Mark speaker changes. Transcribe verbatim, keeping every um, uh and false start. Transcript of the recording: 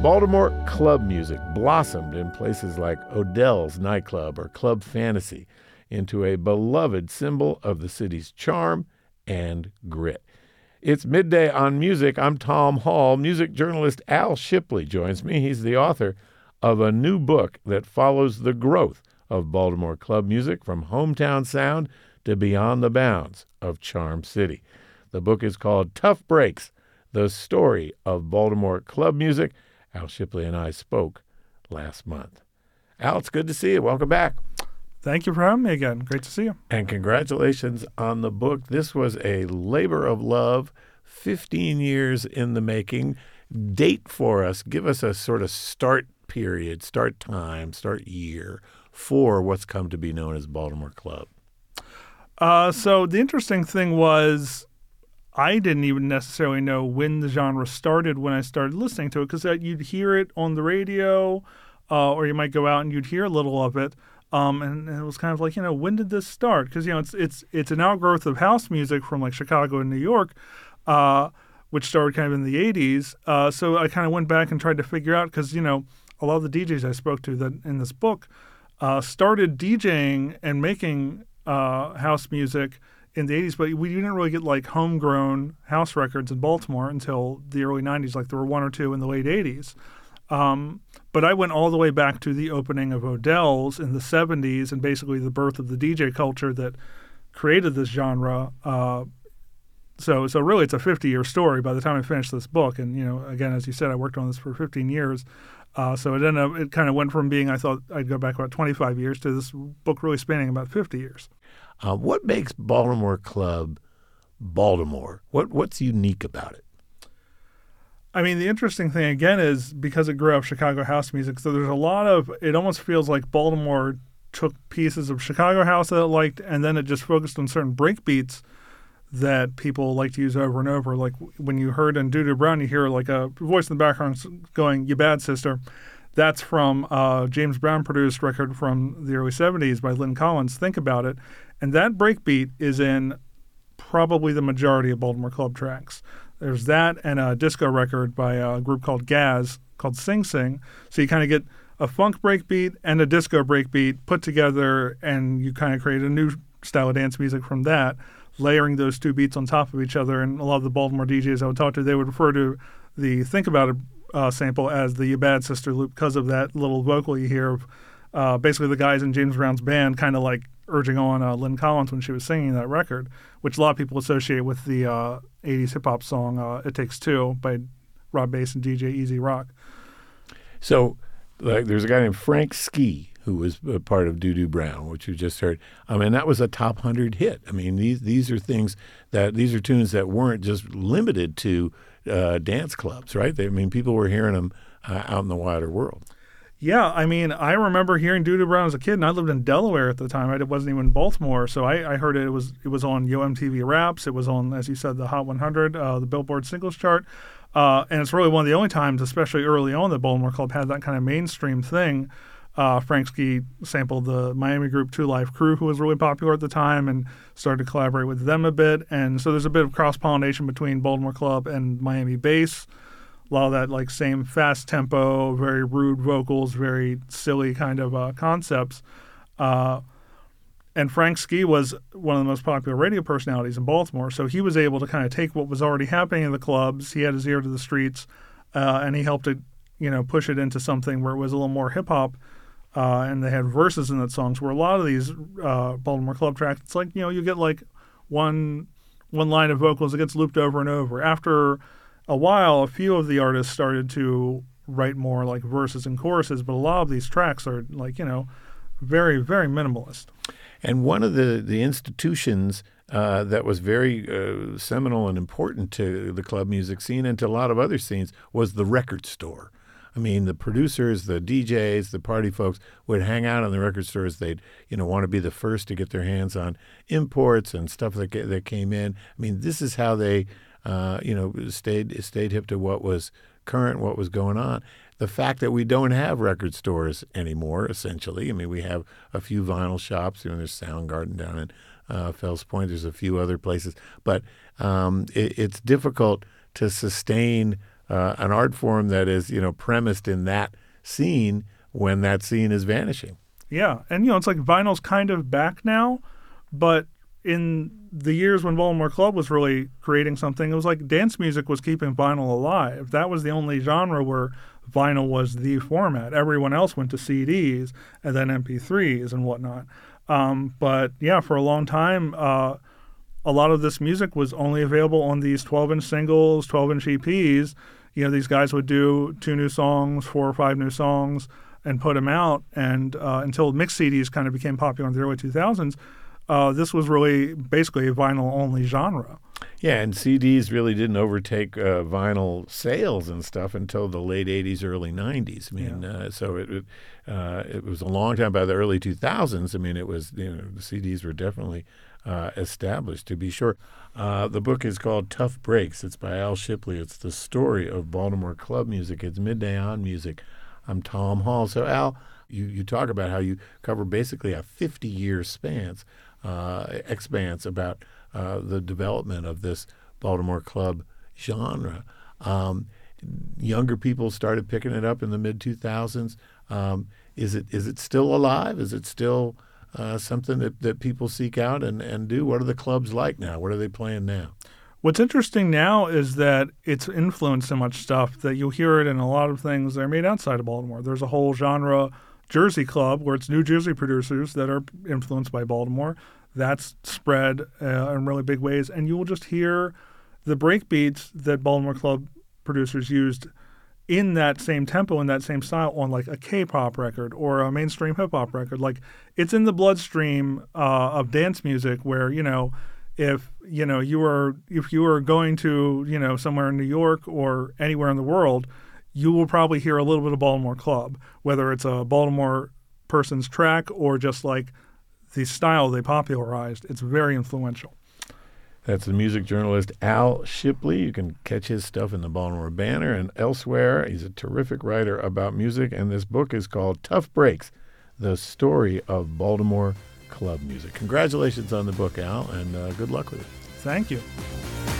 Speaker 1: Baltimore club music blossomed in places like Odell's nightclub or Club Fantasy into a beloved symbol of the city's charm and grit. It's Midday on Music. I'm Tom Hall. Music journalist Al Shipley joins me. He's the author of a new book that follows the growth of Baltimore club music from hometown sound to beyond the bounds of Charm City. The book is called Tough Breaks, The Story of Baltimore Club Music. Al Shipley and I spoke last month. Al, it's good to see you. Welcome back.
Speaker 2: Thank you for having me again. Great to see you.
Speaker 1: And congratulations on the book. This was a labor of love, fifteen years in the making. Date for us. Give us a sort of start period, start time, start year for what's come to be known as Baltimore Club.
Speaker 2: Uh, so the interesting thing was I didn't even necessarily know when the genre started when I started listening to it, because you'd hear it on the radio uh, or you might go out and you'd hear a little of it. Um, and, and it was kind of like, you know, when did this start? Because, you know, it's it's it's an outgrowth of house music from like Chicago and New York, uh, which started kind of in the eighties. Uh, so I kind of went back and tried to figure out, because, you know, a lot of the D Js I spoke to that in this book uh, started DJing and making uh, house music in the eighties, but we didn't really get like homegrown house records in Baltimore until the early nineties. Like there were one or two in the late eighties. Um, but I went all the way back to the opening of Odell's in the seventies and basically the birth of the D J culture that created this genre. Uh, so, so really it's a fifty-year story by the time I finished this book. And, you know, again, as you said, I worked on this for fifteen years. Uh, so it ended up, it kind of went from being, I thought I'd go back about twenty-five years to this book really spanning about fifty years.
Speaker 1: Uh, what makes Baltimore Club Baltimore? What What's unique about it?
Speaker 2: I mean, the interesting thing, again, is because it grew up Chicago house music, so there's a lot of, it almost feels like Baltimore took pieces of Chicago house that it liked, and then it just focused on certain breakbeats that people like to use over and over. Like when you heard in Doo Doo Brown, you hear like a voice in the background going, "You bad sister." That's from a James Brown produced record from the early seventies by Lynn Collins, Think About It. And that breakbeat is in probably the majority of Baltimore Club tracks. There's that and a disco record by a group called Gaz called Sing Sing. So you kind of get a funk breakbeat and a disco breakbeat put together, and you kind of create a new style of dance music from that, layering those two beats on top of each other. And a lot of the Baltimore D Js I would talk to, they would refer to the Think About It uh, sample as the "You Bad Sister" loop because of that little vocal you hear of uh, basically the guys in James Brown's band kind of like urging on uh, Lynn Collins when she was singing that record, which a lot of people associate with the uh, eighties hip-hop song uh, It Takes Two by Rob Bass and D J Easy Rock.
Speaker 1: So like, there's a guy named Frank Ski who was a part of Doo Doo Brown, which you just heard. I mean, that was a top one hundred hit. I mean, these these are things that, these are tunes that weren't just limited to uh, dance clubs, right? They, I mean, people were hearing them uh, out in the wider world.
Speaker 2: Yeah, I mean, I remember hearing Doo Doo Brown as a kid, and I lived in Delaware at the time. I wasn't even in Baltimore, so I, I heard it. It was it was on Yo M T V Raps. It was on, as you said, the Hot one hundred, uh, the Billboard Singles Chart. Uh, and it's really one of the only times, especially early on, that Baltimore Club had that kind of mainstream thing. Uh, Frank Ski sampled the Miami group Two Live Crew, who was really popular at the time, and started to collaborate with them a bit. And so there's a bit of cross-pollination between Baltimore Club and Miami bass. A lot of that like same fast tempo, very rude vocals, very silly kind of uh, concepts. Uh, and Frank Ski was one of the most popular radio personalities in Baltimore, so he was able to kind of take what was already happening in the clubs. He had his ear to the streets, uh, and he helped it, you know, push it into something where it was a little more hip hop. Uh, and they had verses in that songs where a lot of these uh, Baltimore Club tracks, it's like, you know, you get like one one line of vocals that gets looped over and over. After a while, a few of the artists started to write more like verses and choruses, but a lot of these tracks are like, you know, very, very minimalist.
Speaker 1: And one of the, the institutions uh, that was very uh, seminal and important to the club music scene and to a lot of other scenes was the record store. I mean, the producers, the D Js, the party folks would hang out in the record stores. They'd, you know, want to be the first to get their hands on imports and stuff that that came in. I mean, this is how they, uh, you know, stayed stayed hip to what was current, what was going on. The fact that we don't have record stores anymore, essentially. I mean, we have a few vinyl shops. You know, there's Soundgarden down in uh, Fells Point. There's a few other places, but um, it, it's difficult to sustain uh, an art form that is, you know, premised in that scene when that scene is vanishing.
Speaker 2: Yeah, and you know, it's like vinyl's kind of back now, but in the years when Baltimore Club was really creating something, it was like dance music was keeping vinyl alive. That was the only genre where vinyl was the format. Everyone else went to C Ds and then M P threes and whatnot. Um, but yeah, for a long time, uh, a lot of this music was only available on these twelve-inch singles, twelve-inch E Ps. You know, these guys would do two new songs, four or five new songs, and put them out. And uh, until mixed C Ds kind of became popular in the early two thousands, uh, this was really basically a vinyl-only genre.
Speaker 1: Yeah, and C Ds really didn't overtake uh, vinyl sales and stuff until the late eighties, early nineties. I mean,
Speaker 2: Yeah.
Speaker 1: uh, so it it, uh, it was a long time. By the early two thousands, I mean, it was, you know, the C Ds were definitely uh, established, to be sure. Uh, the book is called Tough Breaks. It's by Al Shipley. It's the story of Baltimore club music. It's Midday On Music. I'm Tom Hall. So, Al, you, you talk about how you cover basically a fifty-year span, uh, expanse about uh, the development of this Baltimore club genre. Um, younger people started picking it up in the mid two thousands. Um, is it is it still alive? Is it still uh, something that, that people seek out and, and do? What are the clubs like now? What are they playing now?
Speaker 2: What's interesting now is that it's influenced so much stuff that you'll hear it in a lot of things that are made outside of Baltimore. There's a whole genre, Jersey Club, where it's New Jersey producers that are influenced by Baltimore. That's spread uh, in really big ways. And you will just hear the breakbeats that Baltimore Club producers used in that same tempo, in that same style, on like a K-pop record or a mainstream hip-hop record. Like, it's in the bloodstream uh, of dance music where, you know, if you know you were if you were going to, you know, somewhere in New York or anywhere in the world, you will probably hear a little bit of Baltimore Club, whether it's a Baltimore person's track or just like the style they popularized. It's very influential.
Speaker 1: That's the music journalist Al Shipley. You can catch his stuff in the Baltimore Banner and elsewhere. He's a terrific writer about music, and this book is called Tough Breaks, the story of Baltimore club music. Congratulations on the book, Al, and uh, good luck with it.
Speaker 2: Thank you.